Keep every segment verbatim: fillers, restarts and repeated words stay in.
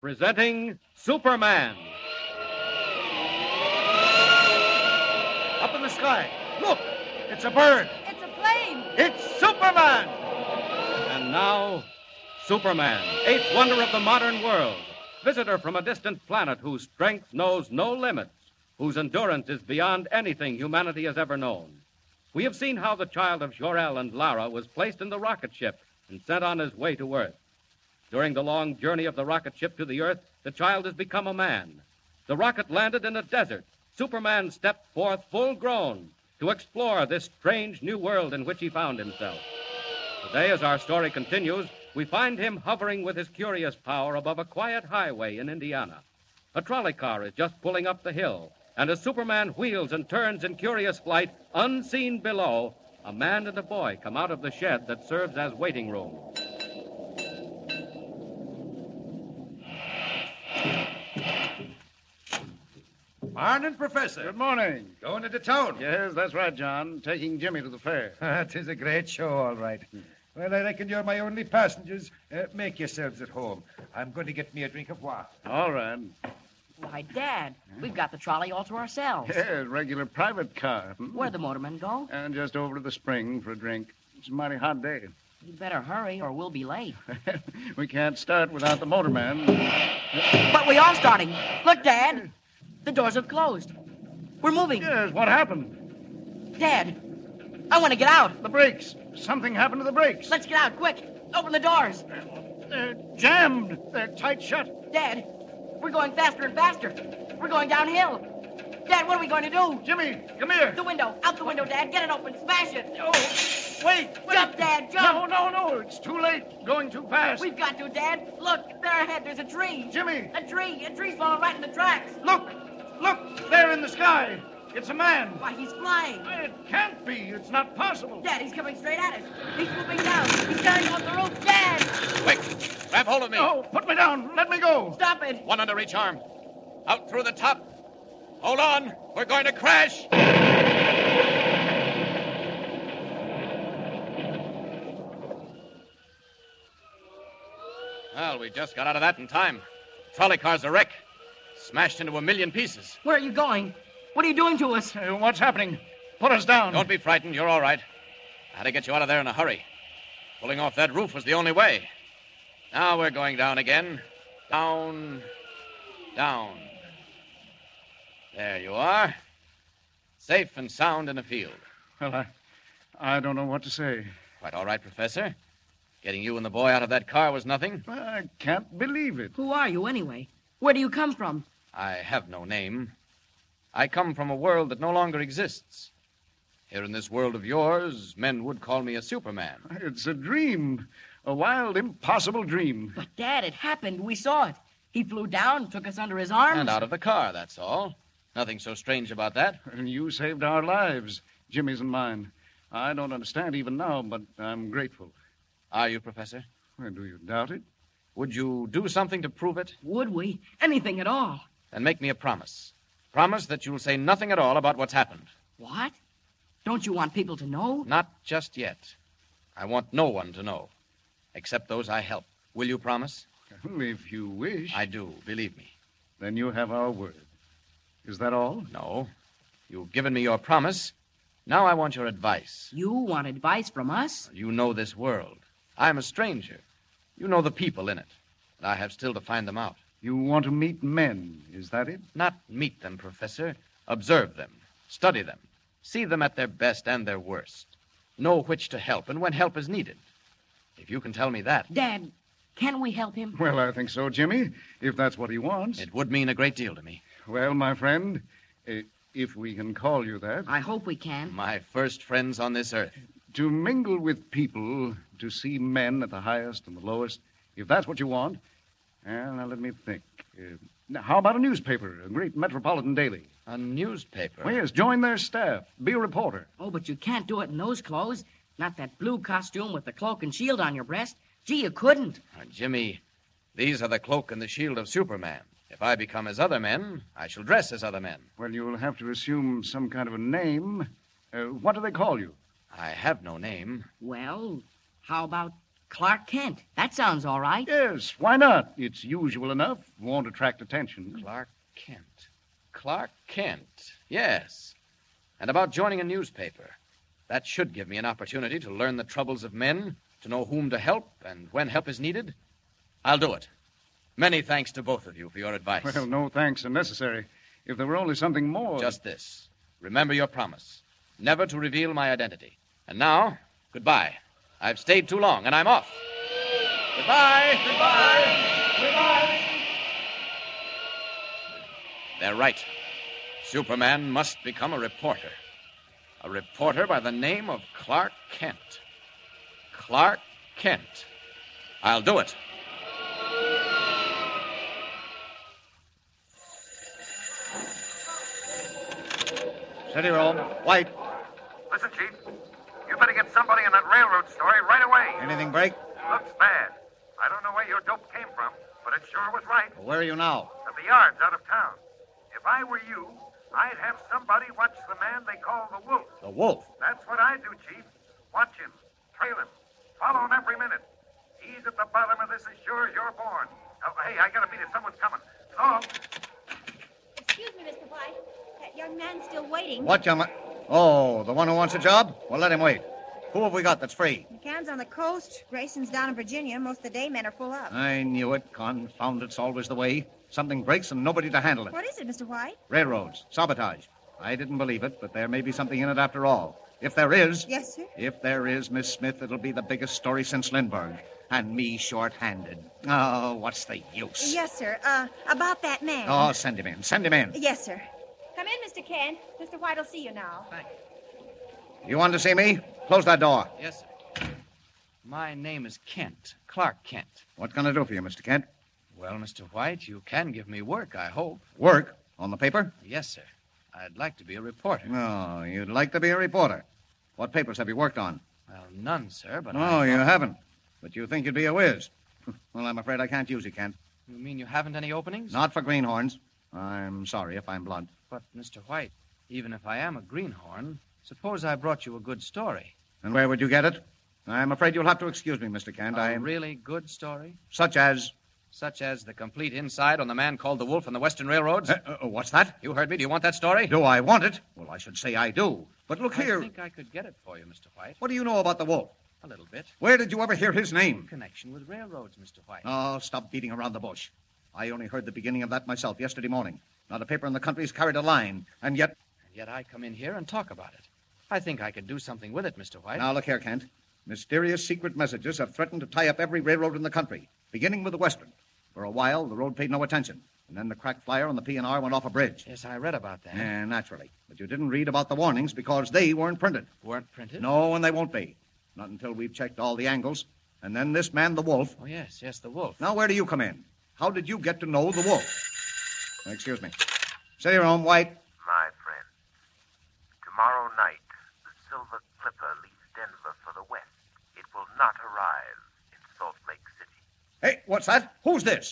presenting Superman. Up in the sky. Look, it's a bird. It's a plane. It's Superman. And now, Superman, eighth wonder of the modern world, visitor from a distant planet whose strength knows no limits, whose endurance is beyond anything humanity has ever known. We have seen how the child of Jor-El and Lara was placed in the rocket ship and sent on his way to Earth. During the long journey of the rocket ship to the Earth, the child has become a man. The rocket landed in a desert. Superman stepped forth full grown to explore this strange new world in which he found himself. Today, as our story continues, we find him hovering with his curious power above a quiet highway in Indiana. A trolley car is just pulling up the hill, and as Superman wheels and turns in curious flight, unseen below, a man and a boy come out of the shed that serves as waiting room. Morning, Professor. Good morning. Going into town. Yes, that's right, John. Taking Jimmy to the fair. That is a great show, all right. Well, I reckon you're my only passengers. Uh, make yourselves at home. I'm going to get me a drink of water. All right. Why, Dad, we've got the trolley all to ourselves. Yes, regular private car. Hmm? Where'd the motorman go? And just over to the spring for a drink. It's a mighty hot day. You'd better hurry or we'll be late. We can't start without the motorman. But we are starting. Look, Dad. The doors have closed. We're moving. Yes, what happened? Dad, I want to get out. The brakes. Something happened to the brakes. Let's get out, quick. Open the doors. They're jammed. They're tight shut. Dad, we're going faster and faster. We're going downhill. Dad, what are we going to do? Jimmy, come here. The window. Out the window, Dad. Get it open. Smash it. Oh, wait, wait. Jump, Dad, jump. No, no, no. It's too late. Going too fast. We've got to, Dad. Look, there ahead, there's a tree. Jimmy. A tree. A tree's falling right in the tracks. Look. Look. There in the sky. It's a man. Why, he's flying. It can't be. It's not possible. Dad, he's coming straight at us. He's swooping down. He's tearing off the roof. Dad! Quick, grab hold of me. No, put me down. Let me go. Stop it. One under each arm. Out through the top. Hold on. We're going to crash. Well, we just got out of that in time. The trolley car's a wreck. Smashed into a million pieces. Where are you going? What are you doing to us? Uh, what's happening? Put us down. Don't be frightened. You're all right. I had to get you out of there in a hurry. Pulling off that roof was the only way. Now we're going down again. Down. Down. There you are. Safe and sound in a field. Well, I, I don't know what to say. Quite all right, Professor. Getting you and the boy out of that car was nothing. I can't believe it. Who are you, anyway? Where do you come from? I have no name. I come from a world that no longer exists. Here in this world of yours, men would call me a Superman. It's a dream. A wild, impossible dream. But, Dad, it happened. We saw it. He flew down, took us under his arms. And out of the car, that's all. Nothing so strange about that. And you saved our lives, Jimmy's and mine. I don't understand even now, but I'm grateful. Are you, Professor? Well, do you doubt it? Would you do something to prove it? Would we? Anything at all. Then make me a promise. Promise that you'll say nothing at all about what's happened. What? Don't you want people to know? Not just yet. I want no one to know, except those I help. Will you promise? Well, if you wish. I do, believe me. Then you have our word. Is that all? No. You've given me your promise. Now I want your advice. You want advice from us? You know this world. I'm a stranger. You know the people in it. And I have still to find them out. You want to meet men, is that it? Not meet them, Professor. Observe them. Study them. See them at their best and their worst. Know which to help and when help is needed. If you can tell me that... Dad, can we help him? Well, I think so, Jimmy, if that's what he wants. It would mean a great deal to me. Well, my friend, uh, if we can call you that... I hope we can. My first friends on this earth. To mingle with people, to see men at the highest and the lowest, if that's what you want... Well, now, let me think. Uh, now, how about a newspaper, a great metropolitan daily? A newspaper? Well, yes, join their staff. Be a reporter. Oh, but you can't do it in those clothes. Not that blue costume with the cloak and shield on your breast. Gee, you couldn't. Uh, Jimmy, these are the cloak and the shield of Superman. If I become as other men, I shall dress as other men. Well, you'll have to assume some kind of a name. Uh, what do they call you? I have no name. Well, how about Clark Kent. That sounds all right. Yes, why not? It's usual enough. Won't attract attention. Clark Kent. Clark Kent. Yes. And about joining a newspaper. That should give me an opportunity to learn the troubles of men, to know whom to help and when help is needed. I'll do it. Many thanks to both of you for your advice. Well, no thanks are necessary. If there were only something more... Just this. Remember your promise. Never to reveal my identity. And now, goodbye. I've stayed too long, and I'm off. Goodbye. Goodbye. Goodbye. They're right. Superman must become a reporter. A reporter by the name of Clark Kent. Clark Kent. I'll do it. Steady, Rome. White. Listen, Chief. You better get somebody in that railroad story right away. Anything break? Looks bad. I don't know where your dope came from, but it sure was right. Where are you now? At the yards out of town. If I were you, I'd have somebody watch the man they call the Wolf. The Wolf? That's what I do, Chief. Watch him, trail him, follow him every minute. He's at the bottom of this as sure as you're born. Oh, hey, I gotta beat it. Someone's coming. So long. Excuse me, Mister White. That young man's still waiting. What young man? Oh, the one who wants a job? Well, let him wait. Who have we got that's free? McCann's on the coast. Grayson's down in Virginia. Most of the day men are full up. I knew it. Confound it's always the way. Something breaks and nobody to handle it. What is it, Mister White? Railroads. Sabotage. I didn't believe it, but there may be something in it after all. If there is... Yes, sir? If there is, Miss Smith, it'll be the biggest story since Lindbergh. And me short-handed. Oh, what's the use? Yes, sir. Uh, about that man. Oh, send him in. Send him in. Yes, sir. Come in, Mister Kent. Mister White will see you now. Thank you. You want to see me? Close that door. Yes, sir. My name is Kent. Clark Kent. What can I do for you, Mister Kent? Well, Mister White, you can give me work, I hope. Work? On the paper? Yes, sir. I'd like to be a reporter. Oh, you'd like to be a reporter. What papers have you worked on? Well, none, sir, but Oh, I... you haven't. But you think you'd be a whiz. Well, I'm afraid I can't use you, Kent. You mean you haven't any openings? Not for greenhorns. I'm sorry if I'm blunt. But, Mister White, even if I am a greenhorn, suppose I brought you a good story. And where would you get it? I'm afraid you'll have to excuse me, Mister Kent. A I really good story? Such as... Such as the complete inside on the man called the Wolf on the Western Railroads? Uh, uh, what's that? You heard me. Do you want that story? Do I want it? Well, I should say I do. But look here. I think I could get it for you, Mister White. What do you know about the Wolf? A little bit. Where did you ever hear his In name? connection with railroads, Mister White. Oh, stop beating around the bush. I only heard the beginning of that myself yesterday morning. Not a paper in the country's carried a line, and yet... And yet I come in here and talk about it. I think I could do something with it, Mister White. Now, look here, Kent. Mysterious secret messages have threatened to tie up every railroad in the country, beginning with the Western. For a while, the road paid no attention, and then the crack flyer on the P and R went off a bridge. Yes, I read about that. Yeah, naturally. But you didn't read about the warnings because they weren't printed. Weren't printed? No, and they won't be. Not until we've checked all the angles. And then this man, the Wolf. Oh, yes, yes, the Wolf. Now, where do you come in? How did you get to know the Wolf? Excuse me. Sit here, Rome, White. My friend, tomorrow night, the Silver Clipper leaves Denver for the west. It will not arrive in Salt Lake City. Hey, what's that? Who's this?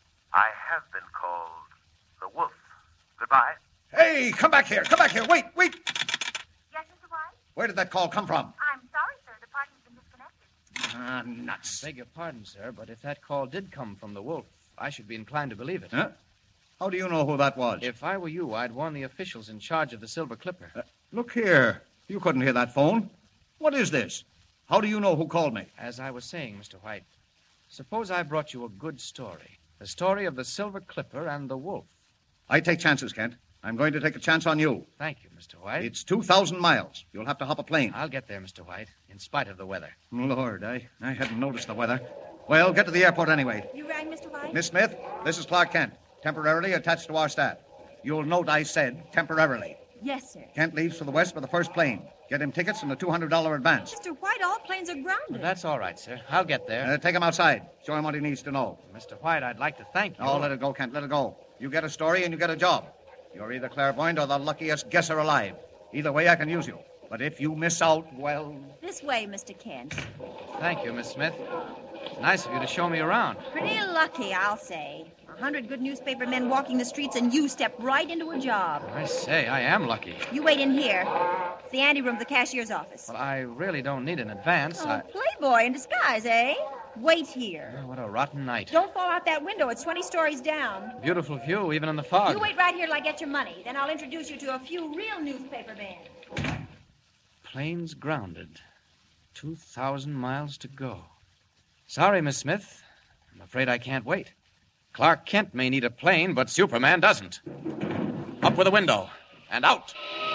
I have been called the Wolf. Goodbye. Hey, come back here. Come back here. Wait, wait. Yes, Mister White? Where did that call come from? I'm sorry, sir. The party's been disconnected. Ah, nuts. Beg your pardon, sir, but if that call did come from the Wolf, I should be inclined to believe it. Huh? How do you know who that was? If I were you, I'd warn the officials in charge of the Silver Clipper. Uh, look here. You couldn't hear that phone. What is this? How do you know who called me? As I was saying, Mister White, suppose I brought you a good story. The story of the Silver Clipper and the Wolf. I take chances, Kent. I'm going to take a chance on you. Thank you, Mister White. It's two thousand miles. You'll have to hop a plane. I'll get there, Mister White, in spite of the weather. Lord, I, I hadn't noticed the weather. Well, get to the airport anyway. You rang, Mister White? Miss Smith, this is Clark Kent, temporarily attached to our staff. You'll note I said temporarily. Yes, sir. Kent leaves for the west by the first plane. Get him tickets and a two hundred dollars advance. Mister White, all planes are grounded. That's all right, sir. I'll get there. Uh, take him outside. Show him what he needs to know. Mister White, I'd like to thank you. Oh, let it go, Kent. Let it go. You get a story and you get a job. You're either clairvoyant or the luckiest guesser alive. Either way, I can use you. But if you miss out, well... This way, Mister Kent. Thank you, Miss Smith. It's nice of you to show me around. Pretty lucky, I'll say. A hundred good newspaper men walking the streets, and you stepped right into a job. I say, I am lucky. You wait in here. the anteroom of the cashier's office. Well, I really don't need an advance. Oh, I... playboy in disguise, eh? Wait here. Oh, what a rotten night. Don't fall out that window. It's twenty stories down. Beautiful view, even in the fog. You wait right here till I get your money. Then I'll introduce you to a few real newspaper men. Planes grounded. Two thousand miles to go. Sorry, Miss Smith. I'm afraid I can't wait. Clark Kent may need a plane, but Superman doesn't. Up with the window. And out.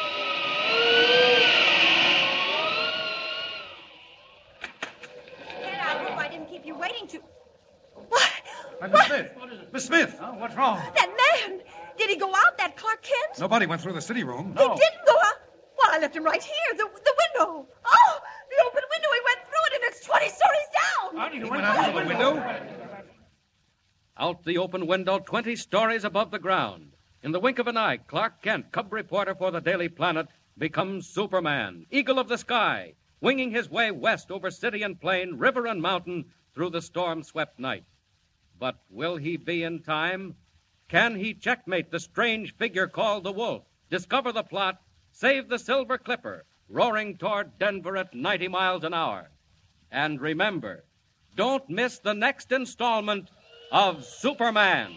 Ted, I hope I didn't keep you waiting too. What? Uh, Miss Smith. Miss Smith. Oh, what's wrong? That man! Did he go out, that Clark Kent? Nobody went through the city room. He didn't go out. Well, I left him right here, the, the window. Oh, the open window. He went through it, and it's twenty stories down. He went out through the window. Out the open window, twenty stories above the ground. In the wink of an eye, Clark Kent, cub reporter for the Daily Planet, becomes Superman, eagle of the sky, winging his way west over city and plain, river and mountain, through the storm-swept night. But will he be in time? Can he checkmate the strange figure called the Wolf, discover the plot, save the Silver Clipper, roaring toward Denver at ninety miles an hour? And remember, don't miss the next installment of Superman.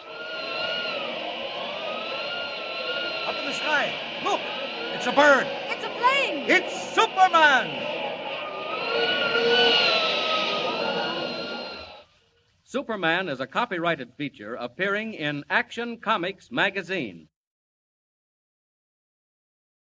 Up in the sky. Look, it's a bird. It's a plane. It's Superman. Superman is a copyrighted feature appearing in Action Comics magazine.